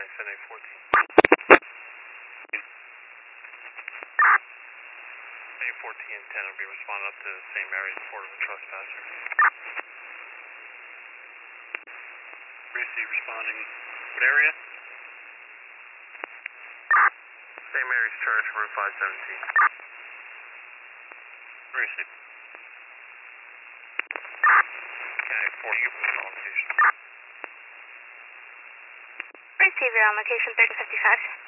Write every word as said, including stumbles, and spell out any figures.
nine, seven eight fourteen. eight fourteen ten will be responding up to the same area as Port of a trespasser. Receive responding. What area? Saint Mary's Church, Route five seventeen. Receive. County four, you put on location. Receiver on location thirty fifty-five.